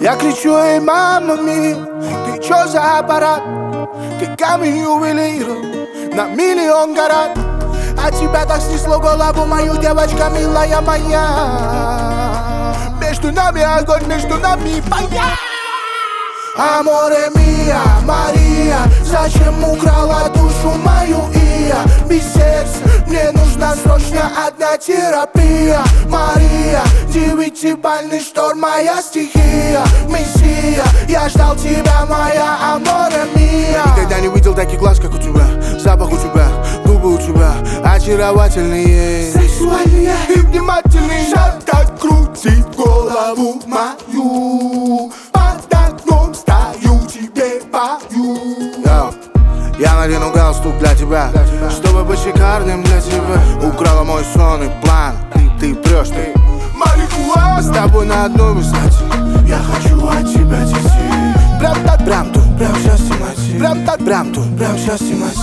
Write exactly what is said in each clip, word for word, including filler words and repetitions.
Я кричу: эй, мама ми, ты чё за аппарат? Ты камень ювелиру на миллион карат. А тебя так снесло голову мою, девочка милая моя. Между нами огонь, между нами фонтан. Аморе мия, Мария, зачем украла душу мою? И я без сердца, мне нужна срочно одна терапия. Мария, девятибальный шторм, моя стихия. Мессия, я ждал тебя, моя аморе мия. Никогда не видел таких глаз, как у тебя. Запах у тебя, губы у тебя очаровательные, сексуальные и внимательные. Шар так крутит голову мою. Стою, тебе пою. Yo, я надену галстук для тебя, чтобы быть шикарным для тебя. Украла мой сон и план. Ты, ты прешь, ты марихуана. С тобой на одной высоте. Я хочу от тебя тести. Прям так, прям тут, прям сейчас темноте. Прям так, прям тут, прям сейчас темноте.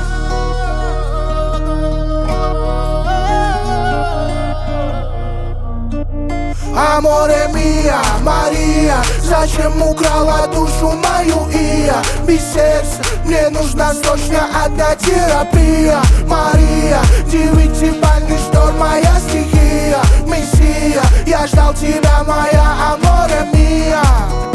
Аморе мия, Мария, зачем украла душу мою? И я без сердца, мне нужна срочно одна терапия. Мария, девятибальный шторм, моя стихия. Мессия, я ждал тебя, моя аморе мия.